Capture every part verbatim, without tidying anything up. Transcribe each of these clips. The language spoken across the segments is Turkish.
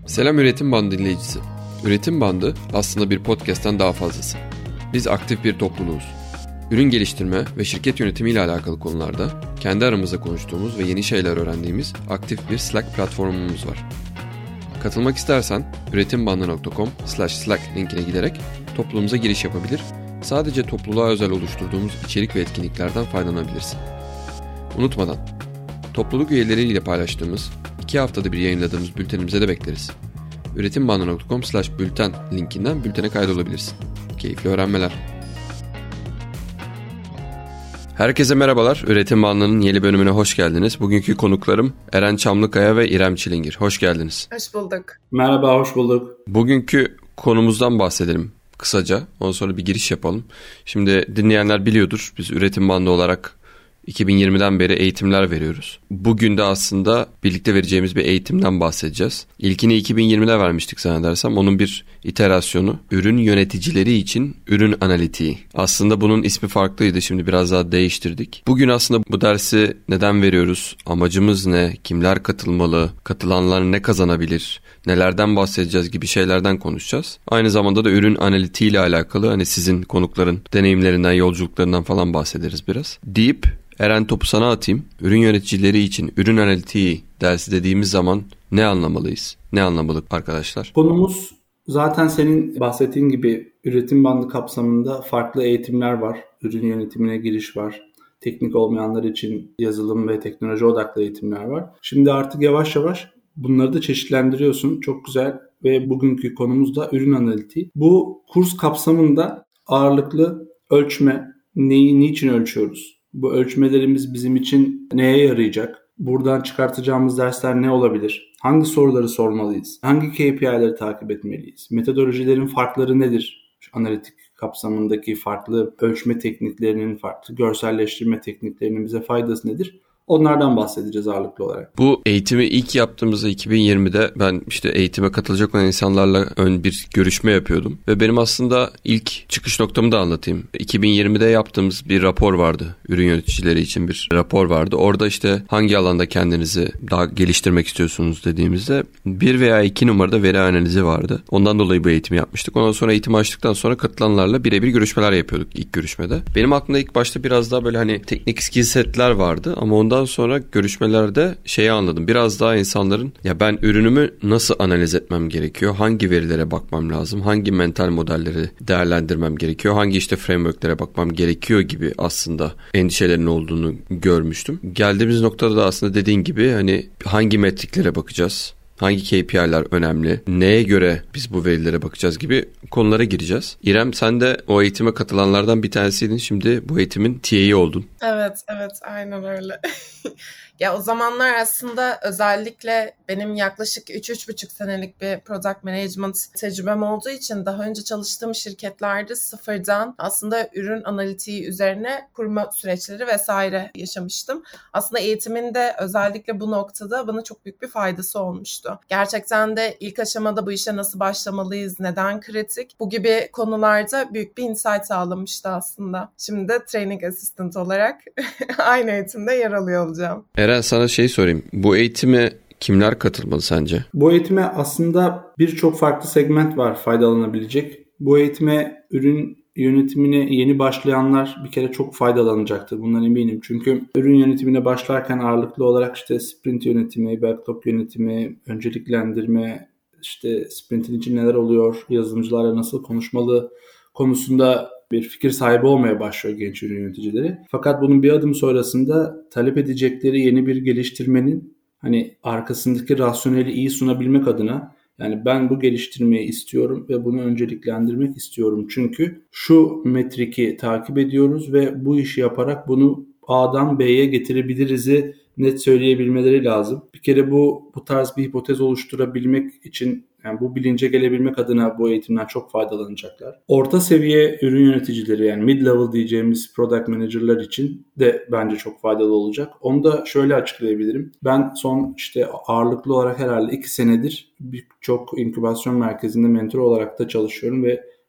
Selam Üretim Bandı dinleyicisi. Üretim Bandı aslında bir podcast'ten daha fazlası. Biz aktif bir topluluğuz. Ürün geliştirme ve şirket yönetimi ile alakalı konularda kendi aramızda konuştuğumuz ve yeni şeyler öğrendiğimiz aktif bir Slack platformumuz var. Katılmak istersen üretimbandı nokta com slash slack linkine giderek topluluğumuza giriş yapabilir, sadece topluluğa özel oluşturduğumuz içerik ve etkinliklerden faydalanabilirsin. Unutmadan, topluluk üyeleriyle paylaştığımız, iki haftada bir yayınladığımız bültenimize de bekleriz. üretimbandı nokta com slash bülten linkinden bültene kaydolabilirsin. Keyifli öğrenmeler. Herkese merhabalar. Üretim Bandı'nın yeni bölümüne hoş geldiniz. Bugünkü konuklarım Eren Çamlıkaya ve İrem Çilingir. Hoş geldiniz. Hoş bulduk. Merhaba, hoş bulduk. Bugünkü konumuzdan bahsedelim kısaca. Ondan sonra bir giriş yapalım. Şimdi dinleyenler biliyordur. Biz Üretim Bandı olarak iki bin yirmiden beri eğitimler veriyoruz. Bugün de aslında birlikte vereceğimiz bir eğitimden bahsedeceğiz. İlkini iki bin yirmide vermiştik zannedersem. Onun bir iterasyonu. Ürün yöneticileri için ürün analitiği. Aslında bunun ismi farklıydı. Şimdi biraz daha değiştirdik. Bugün aslında bu dersi neden veriyoruz? Amacımız ne? Kimler katılmalı? Katılanlar ne kazanabilir? Nelerden bahsedeceğiz gibi şeylerden konuşacağız. Aynı zamanda da ürün analitiği ile alakalı hani sizin konukların deneyimlerinden, yolculuklarından falan bahsederiz biraz. Deyip Eren, topu sana atayım. Ürün yöneticileri için ürün analitiği dersi dediğimiz zaman ne anlamalıyız? Ne anlamalı arkadaşlar? Konumuz zaten senin bahsettiğin gibi üretim bandı kapsamında farklı eğitimler var. Ürün yönetimine giriş var. Teknik olmayanlar için yazılım ve teknoloji odaklı eğitimler var. Şimdi artık yavaş yavaş bunları da çeşitlendiriyorsun. Çok güzel ve bugünkü konumuz da ürün analitiği. Bu kurs kapsamında ağırlıklı ölçme, neyi niçin ölçüyoruz? Bu ölçmelerimiz bizim için neye yarayacak? Buradan çıkartacağımız dersler ne olabilir? Hangi soruları sormalıyız? Hangi K P I'leri takip etmeliyiz? Metodolojilerin farkları nedir? Şu analitik kapsamındaki farklı ölçme tekniklerinin, farklı görselleştirme tekniklerinin bize faydası nedir? Onlardan bahsedeceğiz ağırlıklı olarak. Bu eğitimi ilk yaptığımızda iki bin yirmide ben işte eğitime katılacak olan insanlarla ön bir görüşme yapıyordum. Ve benim aslında ilk çıkış noktamı da anlatayım. iki bin yirmide yaptığımız bir rapor vardı. Ürün yöneticileri için bir rapor vardı. Orada işte hangi alanda kendinizi daha geliştirmek istiyorsunuz dediğimizde bir veya iki numarada veri analizi vardı. Ondan dolayı bu eğitimi yapmıştık. Ondan sonra eğitimi açtıktan sonra katılanlarla birebir görüşmeler yapıyorduk ilk görüşmede. Benim aklımda ilk başta biraz daha böyle hani teknik skill setler vardı ama ondan Ondan sonra görüşmelerde şeyi anladım. Biraz daha insanların ya ben ürünümü nasıl analiz etmem gerekiyor? Hangi verilere bakmam lazım? Hangi mental modelleri değerlendirmem gerekiyor? Hangi işte frameworklere bakmam gerekiyor gibi aslında endişelerin olduğunu görmüştüm. Geldiğimiz noktada da aslında dediğin gibi hani hangi metriklere bakacağız? Hangi K P I'ler önemli? Neye göre biz bu verilere bakacağız gibi konulara gireceğiz. İrem, sen de o eğitime katılanlardan bir tanesiydin. Şimdi bu eğitimin T A'yı oldun. Evet, evet, aynen öyle. Ya o zamanlar aslında özellikle benim yaklaşık üç üç buçuk senelik bir product management tecrübem olduğu için daha önce çalıştığım şirketlerde sıfırdan aslında ürün analitiği üzerine kurma süreçleri vesaire yaşamıştım. Aslında eğitimin de özellikle bu noktada bana çok büyük bir faydası olmuştu. Gerçekten de ilk aşamada bu işe nasıl başlamalıyız, neden kritik, bu gibi konularda büyük bir insight sağlamıştı aslında. Şimdi de training assistant olarak aynı eğitimde yer alıyor olacağım. Eren, sana şey sorayım. Bu eğitime kimler katılmalı sence? Bu eğitime aslında birçok farklı segment var faydalanabilecek. Bu eğitime ürün yönetimine yeni başlayanlar bir kere çok faydalanacaktır. Bundan eminim. Çünkü ürün yönetimine başlarken ağırlıklı olarak işte sprint yönetimi, backlog yönetimi, önceliklendirme, işte sprintin için neler oluyor, yazılımcılarla nasıl konuşmalı konusunda bir fikir sahibi olmaya başlıyor genç ürün yöneticileri. Fakat bunun bir adım sonrasında talep edecekleri yeni bir geliştirmenin hani arkasındaki rasyoneli iyi sunabilmek adına, yani ben bu geliştirmeyi istiyorum ve bunu önceliklendirmek istiyorum. Çünkü şu metriki takip ediyoruz ve bu işi yaparak bunu A'dan B'ye getirebiliriz'i net söyleyebilmeleri lazım. Bir kere bu bu tarz bir hipotez oluşturabilmek için, yani bu bilince gelebilmek adına bu eğitimden çok faydalanacaklar. Orta seviye ürün yöneticileri, yani mid-level diyeceğimiz product manager'lar için de bence çok faydalı olacak. Onu da şöyle açıklayabilirim. Ben son işte ağırlıklı olarak herhalde iki senedir birçok inkübasyon merkezinde mentor olarak da çalışıyorum ve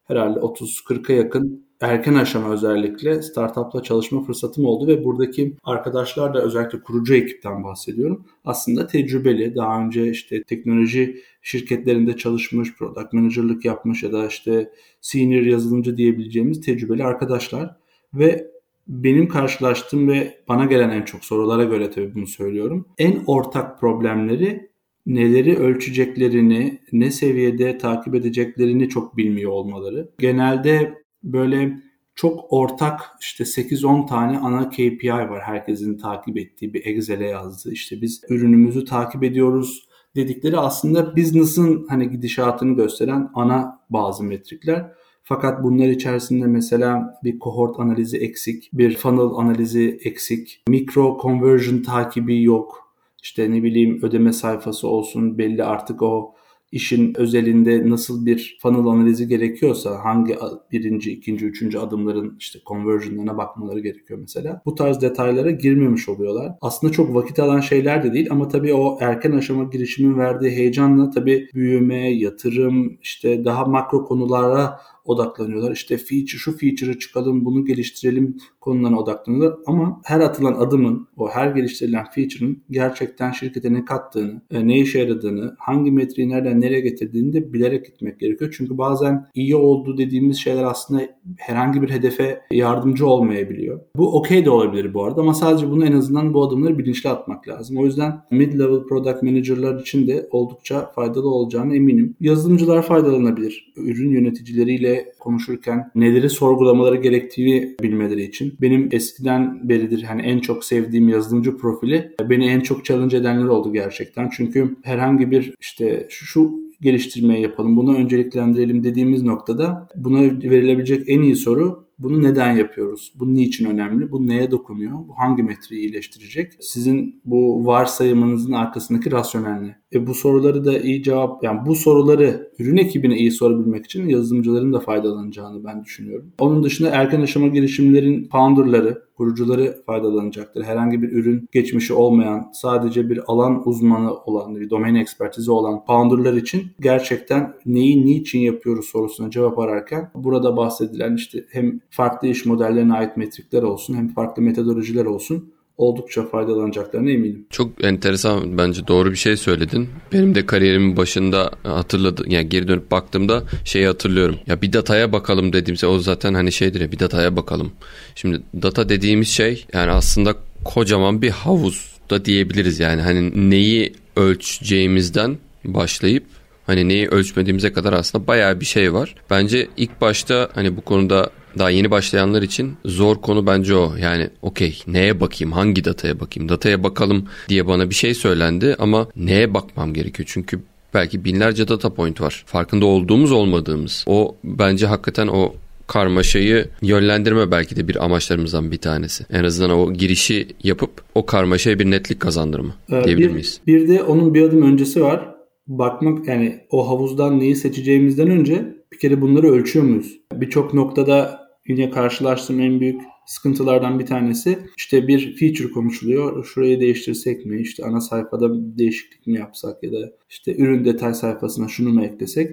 herhalde otuz kırka yakın erken aşama özellikle startupla çalışma fırsatım oldu ve buradaki arkadaşlar da özellikle kurucu ekipten bahsediyorum. Aslında tecrübeli, daha önce işte teknoloji şirketlerinde çalışmış, product manager'lık yapmış ya da işte senior yazılımcı diyebileceğimiz tecrübeli arkadaşlar ve benim karşılaştığım ve bana gelen en çok sorulara göre tabii bunu söylüyorum. En ortak problemleri neleri ölçeceklerini, ne seviyede takip edeceklerini çok bilmiyor olmaları. Genelde böyle çok ortak işte sekiz on tane ana K P I var herkesin takip ettiği, bir Excel'e yazdığı. İşte biz ürünümüzü takip ediyoruz dedikleri aslında business'ın hani gidişatını gösteren ana bazı metrikler. Fakat bunlar içerisinde mesela bir cohort analizi eksik, bir funnel analizi eksik, mikro conversion takibi yok. İşte ne bileyim ödeme sayfası olsun, belli artık o işin özelinde nasıl bir funnel analizi gerekiyorsa hangi birinci, ikinci, üçüncü adımların işte conversion'larına bakmaları gerekiyor mesela. Bu tarz detaylara girmemiş oluyorlar. Aslında çok vakit alan şeyler de değil ama tabii o erken aşama girişimin verdiği heyecanla tabii büyüme, yatırım, işte daha makro konulara odaklanıyorlar. İşte feature, şu feature'ı çıkalım, bunu geliştirelim konularına odaklanıyorlar. Ama her atılan adımın, o her geliştirilen feature'ın gerçekten şirkete ne kattığını, ne işe yaradığını, hangi metriği nereden nereye getirdiğini de bilerek gitmek gerekiyor. Çünkü bazen iyi oldu dediğimiz şeyler aslında herhangi bir hedefe yardımcı olmayabiliyor. Bu okey de olabilir bu arada ama sadece bunu en azından bu adımları bilinçli atmak lazım. O yüzden mid-level product manager'lar için de oldukça faydalı olacağına eminim. Yazılımcılar faydalanabilir. Ürün yöneticileriyle konuşurken neleri sorgulamaları gerektiğini bilmeleri için. Benim eskiden beridir hani en çok sevdiğim yazılımcı profili beni en çok challenge edenler oldu gerçekten. Çünkü herhangi bir işte şu, şu geliştirmeyi yapalım, bunu önceliklendirelim dediğimiz noktada buna verilebilecek en iyi soru bunu neden yapıyoruz? Bu niçin önemli? Bu neye dokunuyor? Bu hangi metreyi iyileştirecek? Sizin bu varsayımınızın arkasındaki rasyonel ne? E bu soruları da iyi cevap, yani bu soruları ürün ekibine iyi sorabilmek için yazılımcıların da faydalanacağını ben düşünüyorum. Onun dışında erken aşama girişimlerin founderları, kurucuları faydalanacaktır. Herhangi bir ürün geçmişi olmayan, sadece bir alan uzmanı olan, bir domain ekspertizi olan founderlar için gerçekten neyi niçin yapıyoruz sorusuna cevap ararken burada bahsedilen işte hem farklı iş modellerine ait metrikler olsun hem farklı metodolojiler olsun oldukça faydalanacaklarına eminim. Çok enteresan, bence doğru bir şey söyledin. Benim de kariyerimin başında hatırladım, yani geri dönüp baktığımda şeyi hatırlıyorum. Ya bir dataya bakalım dediğimizde o zaten hani şeydir ya, bir dataya bakalım. Şimdi data dediğimiz şey yani aslında kocaman bir havuz da diyebiliriz yani. Hani neyi ölçeceğimizden başlayıp hani neyi ölçmediğimize kadar aslında bayağı bir şey var. Bence ilk başta hani bu konuda daha yeni başlayanlar için zor konu bence o. Yani okey, neye bakayım, hangi dataya bakayım, dataya bakalım diye bana bir şey söylendi ama neye bakmam gerekiyor? Çünkü belki binlerce data point var. Farkında olduğumuz olmadığımız. O bence hakikaten o karmaşayı yönlendirme belki de bir amaçlarımızdan bir tanesi. En azından o girişi yapıp o karmaşaya bir netlik kazandırma ee, diyebilir bir, miyiz? Bir de onun bir adım öncesi var. Bakmak, yani o havuzdan neyi seçeceğimizden önce bir kere bunları ölçüyor muyuz? Birçok noktada yine karşılaştığım en büyük sıkıntılardan bir tanesi işte bir feature konuşuluyor. Şurayı değiştirsek mi? İşte ana sayfada bir değişiklik mi yapsak ya da işte ürün detay sayfasına şunu mu eklesek?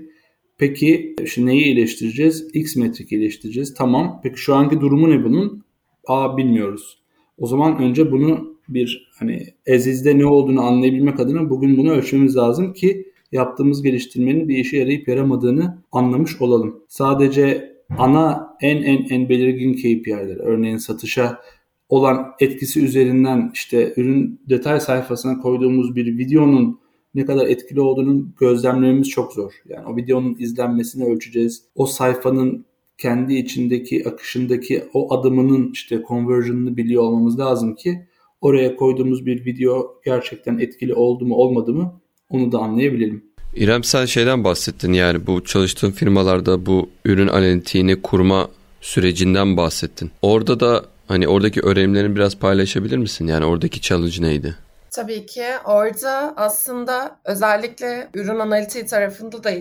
Peki işte neyi iyileştireceğiz? X metrik iyileştireceğiz. Tamam. Peki şu anki durumu ne bunun? Aa, bilmiyoruz. O zaman önce bunu bir hani as is'de ne olduğunu anlayabilmek adına bugün bunu ölçmemiz lazım ki yaptığımız geliştirmenin bir işe yarayıp yaramadığını anlamış olalım. Sadece ana en en en belirgin K P I'ler, örneğin satışa olan etkisi üzerinden işte ürün detay sayfasına koyduğumuz bir videonun ne kadar etkili olduğunu gözlemlememiz çok zor. Yani o videonun izlenmesini ölçeceğiz. O sayfanın kendi içindeki akışındaki o adımının işte conversion'ını biliyor olmamız lazım ki oraya koyduğumuz bir video gerçekten etkili oldu mu olmadı mı onu da anlayabilelim. İrem, sen şeyden bahsettin, yani bu çalıştığın firmalarda bu ürün analitiğini kurma sürecinden bahsettin. Orada da hani oradaki öğrenimlerini biraz paylaşabilir misin? Yani oradaki challenge neydi? Tabii ki. Orada aslında özellikle ürün analitiği tarafında da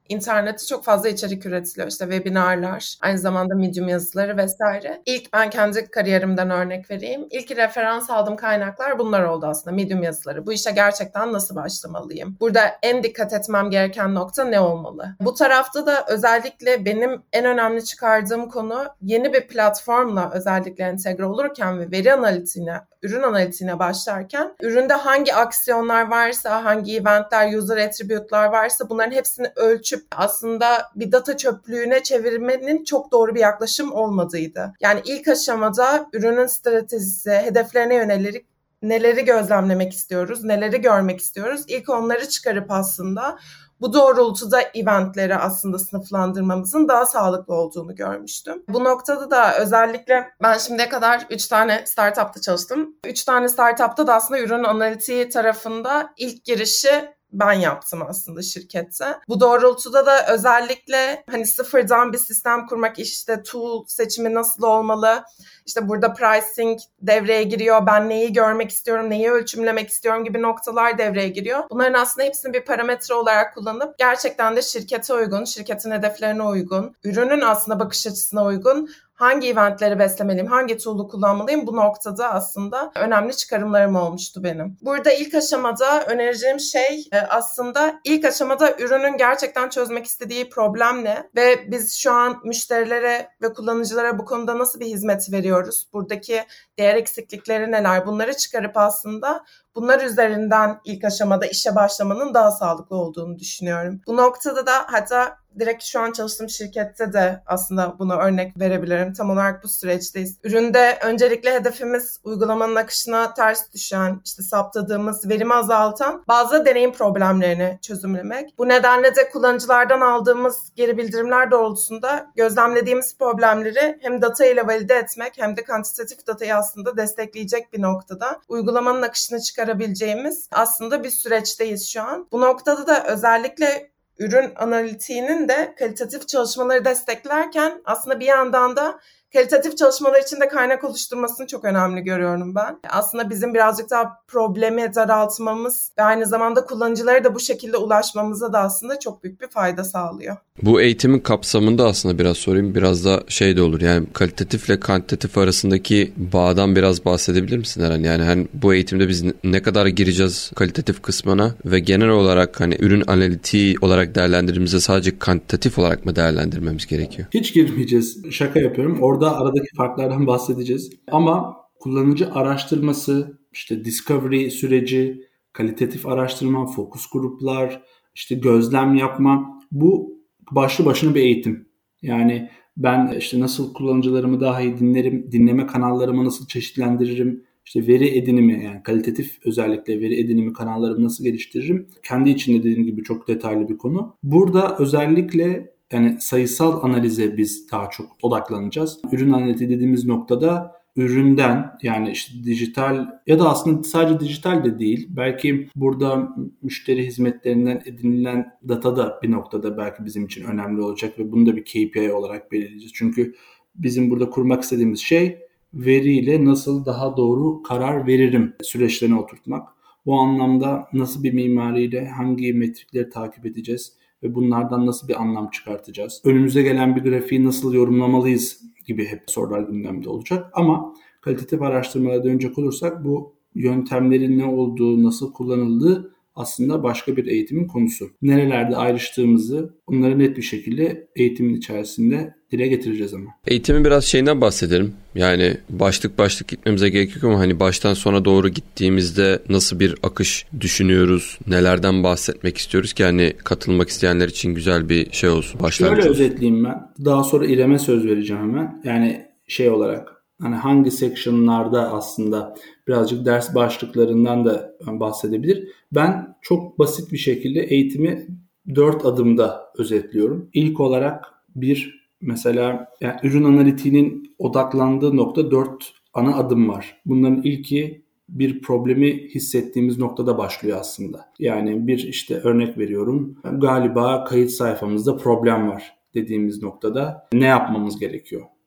internette çok fazla içerik üretiliyor. İşte webinarlar, aynı zamanda Medium yazıları vesaire. İlk ben kendi kariyerimden örnek vereyim. İlk referans aldığım kaynaklar bunlar oldu aslında. Medium yazıları. Bu işe gerçekten nasıl başlamalıyım? Burada en dikkat etmem gereken nokta ne olmalı? Bu tarafta da özellikle benim en önemli çıkardığım konu yeni bir platformla özellikle entegre olurken ve veri analitiğine, ürün analitiğine başlarken üründe hangi aksiyonlar varsa, hangi eventler, user attribute'lar varsa bunların hepsini ölçüp aslında bir data çöplüğüne çevirmenin çok doğru bir yaklaşım olmadığıydı. Yani ilk aşamada ürünün stratejisi, hedeflerine yönelik neleri gözlemlemek istiyoruz, neleri görmek istiyoruz. İlk onları çıkarıp aslında bu doğrultuda eventleri aslında sınıflandırmamızın daha sağlıklı olduğunu görmüştüm. Bu noktada da özellikle ben şimdiye kadar üç tane startupta çalıştım. üç tane startupta da aslında ürün analitiği tarafında ilk girişi ben yaptım aslında şirkette. Bu doğrultuda da özellikle hani sıfırdan bir sistem kurmak, işte tool seçimi nasıl olmalı, işte burada pricing devreye giriyor, ben neyi görmek istiyorum, neyi ölçümlemek istiyorum gibi noktalar devreye giriyor. Bunların aslında hepsini bir parametre olarak kullanıp gerçekten de şirkete uygun, şirketin hedeflerine uygun, ürünün aslında bakış açısına uygun hangi eventleri beslemeliyim, hangi tool'u kullanmalıyım, bu noktada aslında önemli çıkarımlarım olmuştu benim. Burada ilk aşamada önereceğim şey aslında ilk aşamada ürünün gerçekten çözmek istediği problem ne ve biz şu an müşterilere ve kullanıcılara bu konuda nasıl bir hizmet veriyoruz? Buradaki değer eksiklikleri neler? Bunları çıkarıp aslında bunlar üzerinden ilk aşamada işe başlamanın daha sağlıklı olduğunu düşünüyorum. Bu noktada da hatta direkt şu an çalıştığım şirkette de aslında buna örnek verebilirim. Tam olarak bu süreçteyiz. Üründe öncelikle hedefimiz uygulamanın akışına ters düşen, işte saptadığımız, verimi azaltan bazı deneyim problemlerini çözümlemek. Bu nedenle de kullanıcılardan aldığımız geri bildirimler doğrultusunda gözlemlediğimiz problemleri hem data ile valide etmek hem de kantitatif datayı aslında destekleyecek bir noktada uygulamanın akışını çıkarabileceğimiz aslında bir süreçteyiz şu an. Bu noktada da özellikle ürün analitiğinin de kalitatif çalışmaları desteklerken aslında bir yandan da kalitatif çalışmalar için de kaynak oluşturmasını çok önemli görüyorum ben. Aslında bizim birazcık daha problemi daraltmamız ve aynı zamanda kullanıcılara da bu şekilde ulaşmamıza da aslında çok büyük bir fayda sağlıyor. Bu eğitimin kapsamında aslında biraz sorayım. Biraz da şey de olur. Yani kalitatifle kantitatif arasındaki bağdan biraz bahsedebilir misin Eren? Yani hani bu eğitimde biz ne kadar gireceğiz kalitatif kısmına ve genel olarak hani ürün analitiği olarak değerlendirdiğimizde sadece kantitatif olarak mı değerlendirmemiz gerekiyor? Hiç girmeyeceğiz. Şaka yapıyorum. Orada aradaki farklardan bahsedeceğiz. Ama kullanıcı araştırması, işte discovery süreci, kalitatif araştırma, fokus gruplar, işte gözlem yapma, bu başlı başına bir eğitim. Yani ben işte nasıl kullanıcılarımı daha iyi dinlerim, dinleme kanallarımı nasıl çeşitlendiririm, işte veri edinimi, yani kalitatif özellikle veri edinimi kanallarımı nasıl geliştiririm. Kendi içinde dediğim gibi çok detaylı bir konu. Burada özellikle yani sayısal analize biz daha çok odaklanacağız. Ürün analitiği dediğimiz noktada üründen, yani işte dijital ya da aslında sadece dijital de değil. Belki burada müşteri hizmetlerinden edinilen data da bir noktada belki bizim için önemli olacak ve bunu da bir K P I olarak belirleyeceğiz. Çünkü bizim burada kurmak istediğimiz şey veriyle nasıl daha doğru karar veririm süreçlerine oturtmak. Bu anlamda nasıl bir mimariyle hangi metrikleri takip edeceğiz ve bunlardan nasıl bir anlam çıkartacağız? Önümüze gelen bir grafiği nasıl yorumlamalıyız gibi hep sorular gündemde olacak. Ama kalitatif araştırmalara dönecek olursak bu yöntemlerin ne olduğu, nasıl kullanıldığı aslında başka bir eğitimin konusu. Nerelerde ayrıştığımızı bunları net bir şekilde eğitimin içerisinde dile getireceğiz ama. Eğitimin biraz şeyinden bahsedelim. Yani başlık başlık gitmemize gerek yok ama hani baştan sona doğru gittiğimizde nasıl bir akış düşünüyoruz, nelerden bahsetmek istiyoruz ki hani katılmak isteyenler için güzel bir şey olsun. Başlangıç Şöyle olsun. özetleyeyim ben. Daha sonra İrem'e söz vereceğim hemen. Yani şey olarak hani hangi section'larda aslında birazcık ders başlıklarından da bahsedebilir. Ben çok basit bir şekilde eğitimi dört adımda özetliyorum. İlk olarak bir mesela yani ürün analitiğinin odaklandığı nokta dört ana adım var. Bunların ilki bir problemi hissettiğimiz noktada başlıyor aslında. Yani bir işte örnek veriyorum. Galiba kayıt sayfamızda problem var dediğimiz noktada ne yapmamız gerekiyor?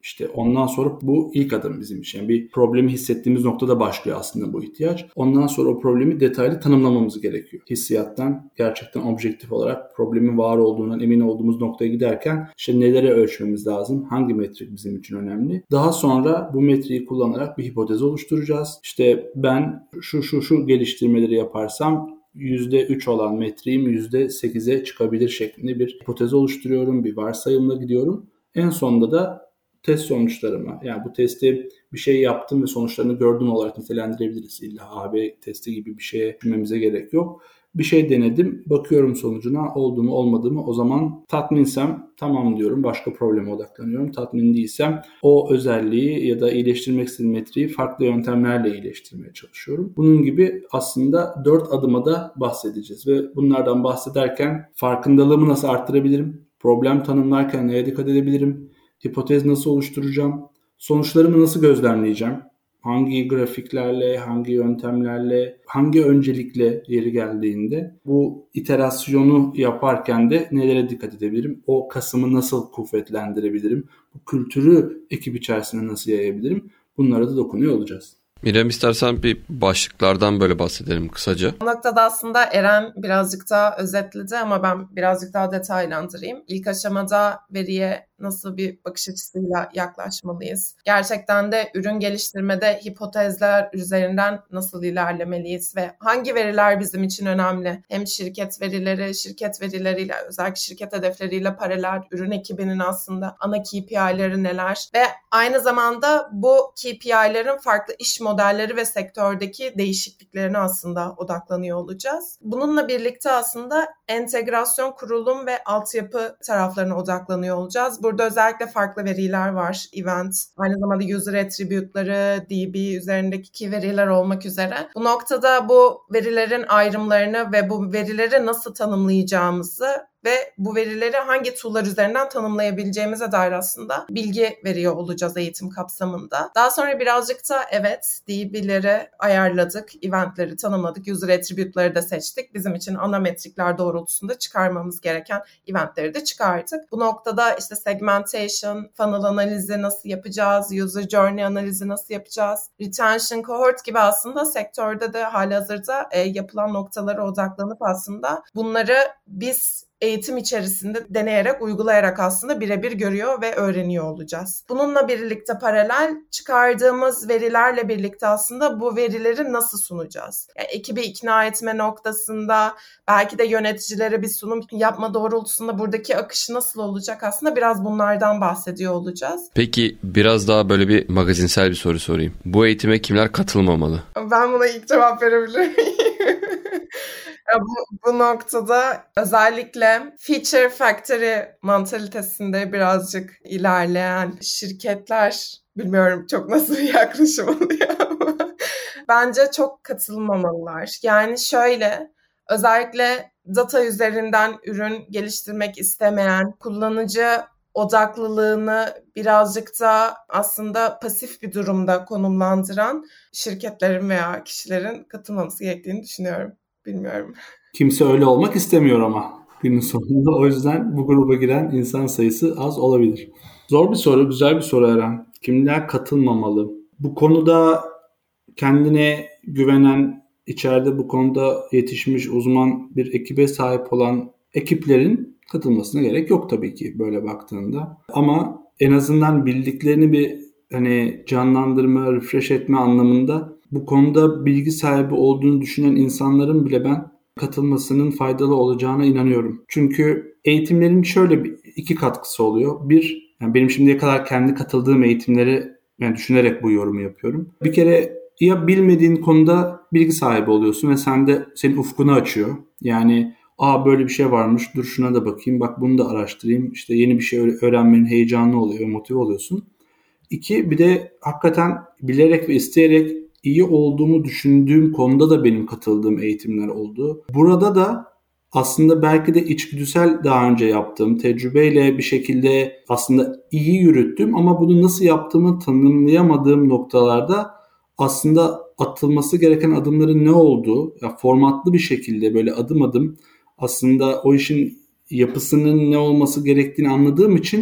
İşte ondan sonra bu ilk adım bizim için. Yani bir problemi hissettiğimiz noktada başlıyor aslında bu ihtiyaç. Ondan sonra o problemi detaylı tanımlamamız gerekiyor. Hissiyattan gerçekten objektif olarak problemin var olduğundan emin olduğumuz noktaya giderken işte nelere ölçmemiz lazım? Hangi metrik bizim için önemli? Daha sonra bu metriği kullanarak bir hipotez oluşturacağız. İşte ben şu şu şu geliştirmeleri yaparsam yüzde üç olan metriğim yüzde sekize çıkabilir şeklinde bir hipotez oluşturuyorum. Bir varsayımla gidiyorum. En sonunda da test sonuçlarıma, yani bu testi bir şey yaptım ve sonuçlarını gördüm olarak nitelendirebiliriz. İlla A B testi gibi bir şeye düşünmemize gerek yok. Bir şey denedim, bakıyorum sonucuna, oldu mu olmadı mı, o zaman tatminsem tamam diyorum, başka probleme odaklanıyorum. Tatmin değilsem o özelliği ya da iyileştirmek istediğim metriği farklı yöntemlerle iyileştirmeye çalışıyorum. Bunun gibi aslında dört adıma da bahsedeceğiz ve bunlardan bahsederken farkındalığımı nasıl arttırabilirim, problem tanımlarken neye dikkat edebilirim, hipotez nasıl oluşturacağım, sonuçlarımı nasıl gözlemleyeceğim, hangi grafiklerle, hangi yöntemlerle, hangi öncelikle yeri geldiğinde bu iterasyonu yaparken de nelere dikkat edebilirim, o kasımı nasıl kuvvetlendirebilirim, bu kültürü ekip içerisinde nasıl yayabilirim, bunlara da dokunuyor olacağız. İrem, istersen bir başlıklardan böyle bahsedelim kısaca. Bu noktada aslında Eren birazcık daha özetledi ama ben birazcık daha detaylandırayım. İlk aşamada veriye nasıl bir bakış açısıyla yaklaşmalıyız? Gerçekten de ürün geliştirmede hipotezler üzerinden nasıl ilerlemeliyiz ve hangi veriler bizim için önemli? Hem şirket verileri, şirket verileriyle, özellikle şirket hedefleriyle paralel ürün ekibinin aslında ana K P I'leri neler? Ve aynı zamanda bu K P I'lerin farklı iş modelleri ve sektördeki değişikliklerine aslında odaklanıyor olacağız. Bununla birlikte aslında entegrasyon, kurulum ve altyapı taraflarına odaklanıyor olacağız. Burada özellikle farklı veriler var. Event, aynı zamanda user attribute'ları, D B üzerindeki key veriler olmak üzere. Bu noktada bu verilerin ayrımlarını ve bu verileri nasıl tanımlayacağımızı ve bu verileri hangi tool'lar üzerinden tanımlayabileceğimize dair aslında bilgi veriyor olacağız eğitim kapsamında. Daha sonra birazcık da evet D B'leri ayarladık, eventleri tanımladık, user attribute'ları da seçtik. Bizim için ana metrikler doğrultusunda çıkarmamız gereken eventleri de çıkardık. Bu noktada işte segmentation, funnel analizi nasıl yapacağız, user journey analizi nasıl yapacağız, retention, cohort gibi aslında sektörde de halihazırda e, yapılan noktalara odaklanıp aslında bunları biz eğitim içerisinde deneyerek, uygulayarak aslında birebir görüyor ve öğreniyor olacağız. Bununla birlikte paralel çıkardığımız verilerle birlikte aslında bu verileri nasıl sunacağız? Yani ekibi ikna etme noktasında, belki de yöneticilere bir sunum yapma doğrultusunda buradaki akışı nasıl olacak, aslında biraz bunlardan bahsediyor olacağız. Peki biraz daha böyle bir magazinsel bir soru sorayım. Bu eğitime kimler katılmamalı? Ben buna ilk cevap verebilirim. Bu, bu noktada özellikle feature factory mantalitesinde birazcık ilerleyen şirketler, bilmiyorum çok nasıl bir yaklaşım oluyor ama bence çok katılmamalılar. Yani şöyle, özellikle data üzerinden ürün geliştirmek istemeyen, kullanıcı odaklılığını birazcık da aslında pasif bir durumda konumlandıran şirketlerin veya kişilerin katılmaması gerektiğini düşünüyorum. Bilmiyorum. Kimse öyle olmak istemiyor ama günün sonunda, o yüzden bu gruba giren insan sayısı az olabilir. Zor bir soru, güzel bir soru Eren. Kimler katılmamalı? Bu konuda kendine güvenen, içeride bu konuda yetişmiş uzman bir ekibe sahip olan ekiplerin katılmasına gerek yok tabii ki böyle baktığında. Ama en azından bildiklerini bir hani canlandırma, refresh etme anlamında bu konuda bilgi sahibi olduğunu düşünen insanların bile ben katılmasının faydalı olacağına inanıyorum. Çünkü eğitimlerin şöyle bir iki katkısı oluyor. Bir, yani benim şimdiye kadar kendi katıldığım eğitimleri yani düşünerek bu yorumu yapıyorum. Bir kere ya bilmediğin konuda bilgi sahibi oluyorsun ve sen de senin ufkunu açıyor. Yani aa böyle bir şey varmış, dur şuna da bakayım, bak bunu da araştırayım. İşte yeni bir şey öğrenmenin heyecanlı oluyor, motive oluyorsun. İki, bir de hakikaten bilerek ve isteyerek iyi olduğumu düşündüğüm konuda da benim katıldığım eğitimler oldu. Burada da aslında belki de içgüdüsel daha önce yaptığım tecrübeyle bir şekilde aslında iyi yürüttüm ama bunu nasıl yaptığımı tanımlayamadığım noktalarda aslında atılması gereken adımların ne olduğu, ya formatlı bir şekilde böyle adım adım aslında o işin yapısının ne olması gerektiğini anladığım için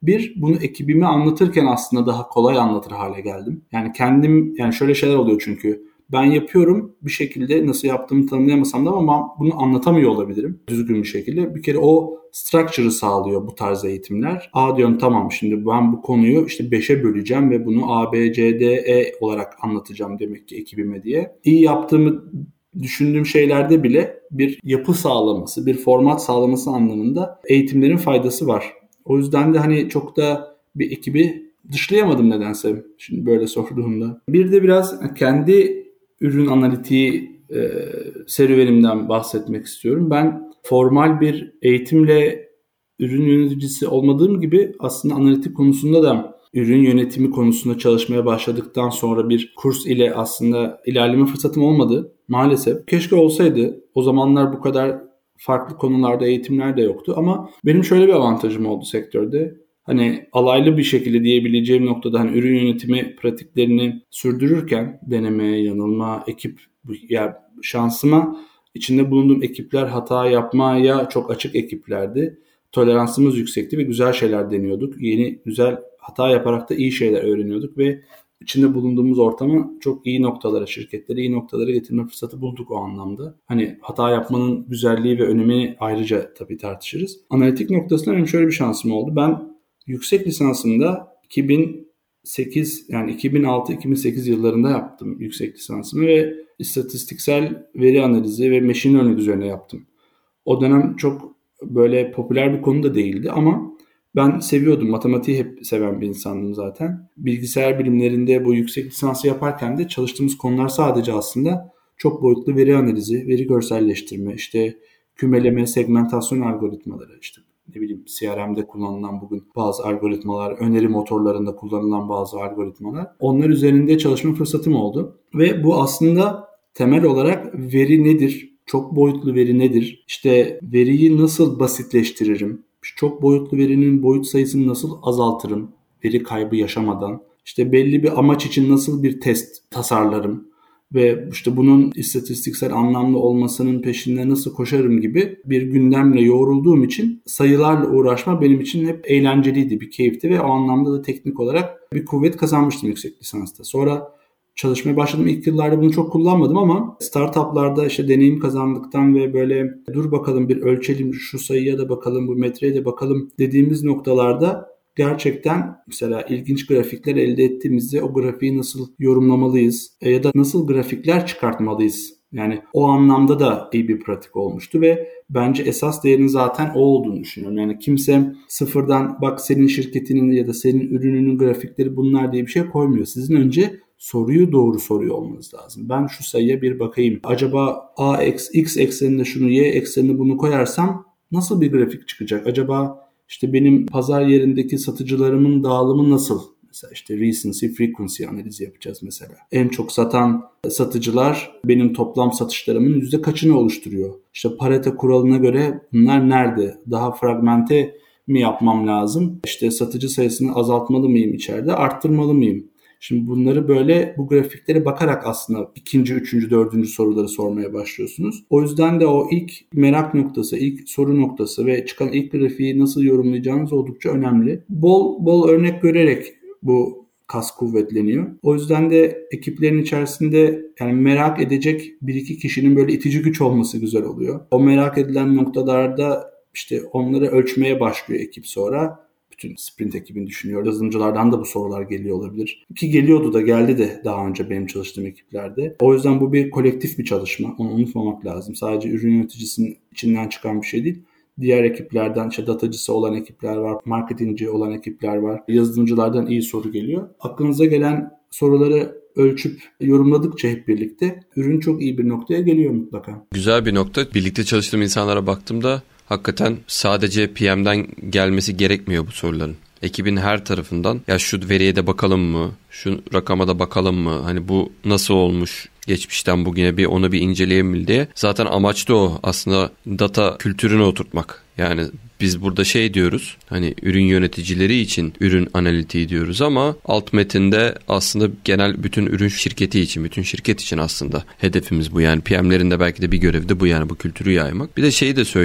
Bir, bunu ekibime anlatırken aslında daha kolay anlatır hale geldim. Yani kendim, yani şöyle şeyler oluyor çünkü. Ben yapıyorum bir şekilde, nasıl yaptığımı tanımlayamasam da ama bunu anlatamıyor olabilirim düzgün bir şekilde. Bir kere o structure'ı sağlıyor bu tarz eğitimler. A diyorum, tamam, şimdi ben bu konuyu işte beşe böleceğim ve bunu A, B, C, D, E olarak anlatacağım demek ki ekibime diye. İyi yaptığımı düşündüğüm şeylerde bile bir yapı sağlaması, bir format sağlaması anlamında eğitimlerin faydası var. O yüzden de hani çok da bir ekibi dışlayamadım nedense şimdi böyle sorduğumda. Bir de biraz kendi ürün analitiği e, serüvenimden bahsetmek istiyorum. Ben formal bir eğitimle ürün yöneticisi olmadığım gibi aslında analitik konusunda da ürün yönetimi konusunda çalışmaya başladıktan sonra bir kurs ile aslında ilerleme fırsatım olmadı maalesef. Keşke olsaydı. O zamanlar bu kadar farklı konularda eğitimler de yoktu ama benim şöyle bir avantajım oldu sektörde. Hani alaylı bir şekilde diyebileceğim noktada hani ürün yönetimi pratiklerini sürdürürken deneme, yanılma, ekip, ya şansıma içinde bulunduğum ekipler hata yapmaya çok açık ekiplerdi. Toleransımız yüksekti ve güzel şeyler deniyorduk. Yeni güzel hata yaparak da iyi şeyler öğreniyorduk ve içinde bulunduğumuz ortamı çok iyi noktalara, şirketleri iyi noktalara getirme fırsatı bulduk o anlamda. Hani hata yapmanın güzelliği ve önemini ayrıca tabii tartışırız. Analitik noktasında benim şöyle bir şansım oldu. Ben yüksek lisansımda iki bin sekiz yani iki bin altı iki bin sekiz yıllarında yaptım yüksek lisansımı ve istatistiksel veri analizi ve machine learning üzerine yaptım. O dönem çok böyle popüler bir konu da değildi ama ben seviyordum. Matematiği hep seven bir insandım zaten. Bilgisayar bilimlerinde bu yüksek lisansı yaparken de çalıştığımız konular sadece aslında çok boyutlu veri analizi, veri görselleştirme, işte kümeleme, segmentasyon algoritmaları, işte ne bileyim C R M'de kullanılan bugün bazı algoritmalar, öneri motorlarında kullanılan bazı algoritmalar. Onlar üzerinde çalışma fırsatım oldu. Ve bu aslında temel olarak veri nedir? Çok boyutlu veri nedir? İşte veriyi nasıl basitleştiririm? Çok boyutlu verinin boyut sayısını nasıl azaltırım? Veri kaybı yaşamadan. İşte belli bir amaç için nasıl bir test tasarlarım? Ve işte bunun istatistiksel anlamlı olmasının peşinde nasıl koşarım gibi bir gündemle yoğrulduğum için sayılarla uğraşma benim için hep eğlenceliydi, bir keyifti ve o anlamda da teknik olarak bir kuvvet kazanmıştım yüksek lisansta. Sonra çalışmaya başladığım ilk yıllarda bunu çok kullanmadım ama startuplarda işte deneyim kazandıktan ve böyle dur bakalım bir ölçelim şu sayıya da bakalım, bu metreye de bakalım dediğimiz noktalarda gerçekten mesela ilginç grafikler elde ettiğimizde o grafiği nasıl yorumlamalıyız ya da nasıl grafikler çıkartmalıyız? Yani o anlamda da iyi bir pratik olmuştu ve bence esas değerinin zaten o olduğunu düşünüyorum. Yani kimse sıfırdan bak senin şirketinin ya da senin ürününün grafikleri bunlar diye bir şey koymuyor. Sizin önce soruyu doğru soruyor olmanız lazım. Ben şu sayıya bir bakayım. Acaba A, X ekseninde şunu, Y ekseninde bunu koyarsam nasıl bir grafik çıkacak? Acaba işte benim pazar yerindeki satıcılarımın dağılımı nasıl? Mesela işte recency, frequency analizi yapacağız mesela. En çok satan satıcılar benim toplam satışlarımın yüzde kaçını oluşturuyor? İşte Pareto kuralına göre bunlar nerede? Daha fragmente mi yapmam lazım? İşte satıcı sayısını azaltmalı mıyım içeride? Arttırmalı mıyım? Şimdi bunları böyle bu grafiklere bakarak aslında ikinci, üçüncü, dördüncü soruları sormaya başlıyorsunuz. O yüzden de o ilk merak noktası, ilk soru noktası ve çıkan ilk grafiği nasıl yorumlayacağınız oldukça önemli. Bol bol örnek görerek bu kas kuvvetleniyor. O yüzden de ekiplerin içerisinde yani merak edecek bir iki kişinin böyle itici güç olması güzel oluyor. O merak edilen noktalarda işte onları ölçmeye başlıyor ekip sonra. Bütün sprint ekibini düşünüyor. Yazılımcılardan da bu sorular geliyor olabilir. Ki geliyordu da geldi de daha önce benim çalıştığım ekiplerde. O yüzden bu bir kolektif bir çalışma. Onu unutmamak lazım. Sadece ürün yöneticisinin içinden çıkan bir şey değil. Diğer ekiplerden işte datacısı olan ekipler var. Marketingci olan ekipler var. Yazılımcılardan iyi soru geliyor. Aklınıza gelen soruları ölçüp yorumladıkça hep birlikte ürün çok iyi bir noktaya geliyor mutlaka. Güzel bir nokta. Birlikte çalıştığım insanlara baktığımda hakikaten sadece P M'den gelmesi gerekmiyor bu soruların. Ekibin her tarafından ya şu veriye de bakalım mı? Şu rakama da bakalım mı? Hani bu nasıl olmuş? Geçmişten bugüne bir onu bir inceleyelim mi diye. Zaten amaç da o. Aslında data kültürünü oturtmak. Yani biz burada şey diyoruz. Hani ürün yöneticileri için ürün analitiği diyoruz ama alt metinde aslında genel bütün ürün şirketi için, bütün şirket için aslında hedefimiz bu. Yani P M'lerin de belki de bir görevi de bu, yani bu kültürü yaymak. Bir de şeyi de söyleyeyim.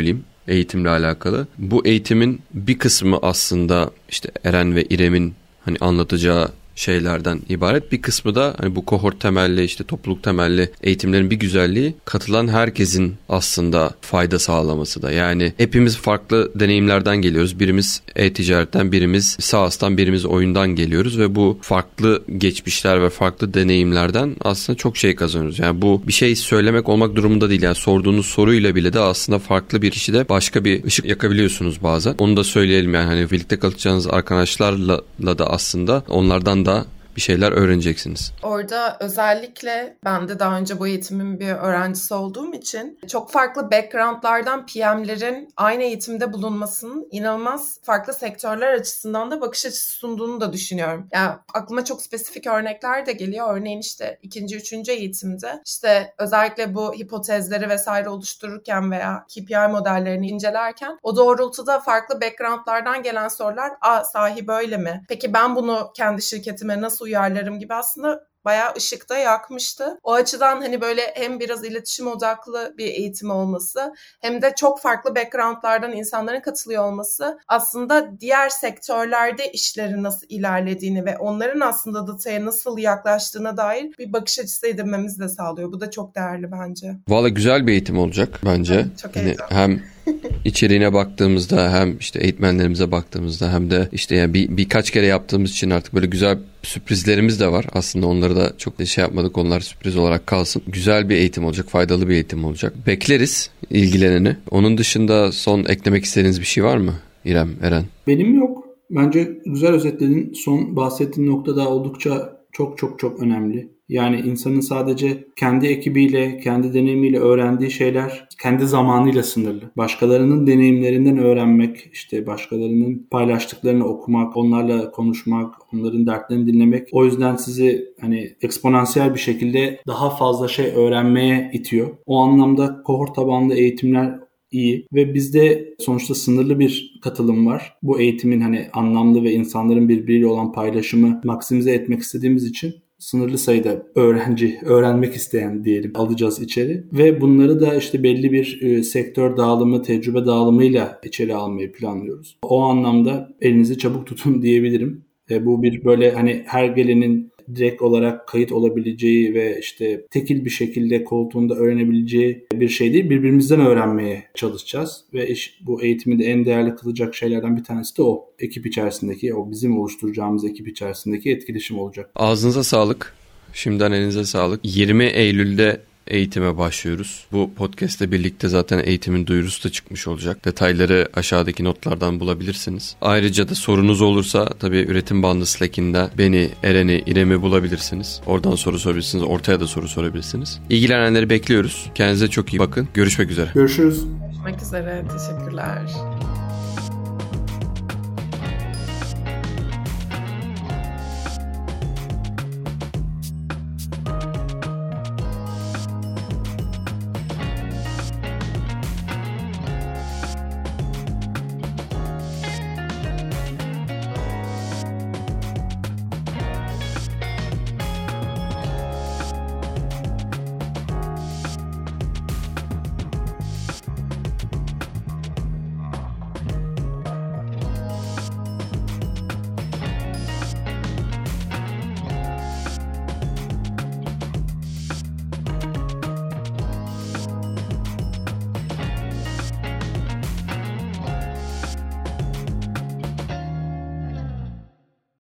eğitimle alakalı. Bu eğitimin bir kısmı aslında işte Eren ve İrem'in hani anlatacağı şeylerden ibaret. Bir kısmı da hani bu kohort temelli, işte topluluk temelli eğitimlerin bir güzelliği katılan herkesin aslında fayda sağlaması da. Yani hepimiz farklı deneyimlerden geliyoruz. Birimiz e-ticaretten, birimiz SaaS'tan, birimiz oyundan geliyoruz ve bu farklı geçmişler ve farklı deneyimlerden aslında çok şey kazanıyoruz. Yani bu bir şey söylemek olmak durumunda değil. Yani sorduğunuz soruyla bile de aslında farklı bir kişide başka bir ışık yakabiliyorsunuz bazen. Onu da söyleyelim yani hani birlikte kalacağınız arkadaşlarla da aslında onlardan da bir şeyler öğreneceksiniz. Orada özellikle ben de daha önce bu eğitimin bir öğrencisi olduğum için çok farklı backgroundlardan P M'lerin aynı eğitimde bulunmasının inanılmaz farklı sektörler açısından da bakış açısı sunduğunu da düşünüyorum. Yani aklıma çok spesifik örnekler de geliyor. Örneğin işte ikinci, üçüncü eğitimde işte özellikle bu hipotezleri vesaire oluştururken veya K P I modellerini incelerken o doğrultuda farklı backgroundlardan gelen sorular, aa sahi böyle mi? Peki ben bunu kendi şirketime nasıl uyarlarım gibi aslında bayağı ışıkta yakmıştı. O açıdan hani böyle hem biraz iletişim odaklı bir eğitim olması hem de çok farklı backgroundlardan insanların katılıyor olması aslında diğer sektörlerde işlerin nasıl ilerlediğini ve onların aslında dataya nasıl yaklaştığına dair bir bakış açısı edinmemizi de sağlıyor. Bu da çok değerli bence. Valla güzel bir eğitim olacak bence. Evet, çok hani heyecanlı. Hem içeriğine baktığımızda hem işte eğitmenlerimize baktığımızda hem de işte yani bir, birkaç kere yaptığımız için artık böyle güzel sürprizlerimiz de var. Aslında onları da çok şey yapmadık. Onlar sürpriz olarak kalsın. Güzel bir eğitim olacak. Faydalı bir eğitim olacak. Bekleriz ilgileneni. Onun dışında son eklemek istediğiniz bir şey var mı İrem, Eren? Benim yok. Bence güzel özetledin. Son bahsettiğin nokta da oldukça çok çok çok önemli. Yani insanın sadece kendi ekibiyle, kendi deneyimiyle öğrendiği şeyler kendi zamanıyla sınırlı. Başkalarının deneyimlerinden öğrenmek, işte başkalarının paylaştıklarını okumak, onlarla konuşmak, onların dertlerini dinlemek o yüzden sizi hani eksponansiyel bir şekilde daha fazla şey öğrenmeye itiyor. O anlamda kohort tabanlı eğitimler iyi ve bizde sonuçta sınırlı bir katılım var. Bu eğitimin hani anlamlı ve insanların birbiriyle olan paylaşımı maksimize etmek istediğimiz için sınırlı sayıda öğrenci, öğrenmek isteyen diyelim alacağız içeri. Ve bunları da işte belli bir e, sektör dağılımı, tecrübe dağılımıyla içeri almayı planlıyoruz. O anlamda elinizi çabuk tutun diyebilirim. E, bu bir böyle hani her gelenin direkt olarak kayıt olabileceği ve işte tekil bir şekilde koltuğunda öğrenebileceği bir şey değil. Birbirimizden öğrenmeye çalışacağız ve iş, bu eğitimi de en değerli kılacak şeylerden bir tanesi de o. Ekip içerisindeki, o bizim oluşturacağımız ekip içerisindeki etkileşim olacak. Ağzınıza sağlık. Şimdiden elinize sağlık. yirmi Eylül'de eğitime başlıyoruz. Bu podcast'le birlikte zaten eğitimin duyurusu da çıkmış olacak. Detayları aşağıdaki notlardan bulabilirsiniz. Ayrıca da sorunuz olursa tabii üretim bandı Slack'inde beni, Eren'i, İrem'i bulabilirsiniz. Oradan soru sorabilirsiniz. Ortaya da soru sorabilirsiniz. İlgilenenleri bekliyoruz. Kendinize çok iyi bakın. Görüşmek üzere. Görüşürüz. Görüşmek üzere. Teşekkürler.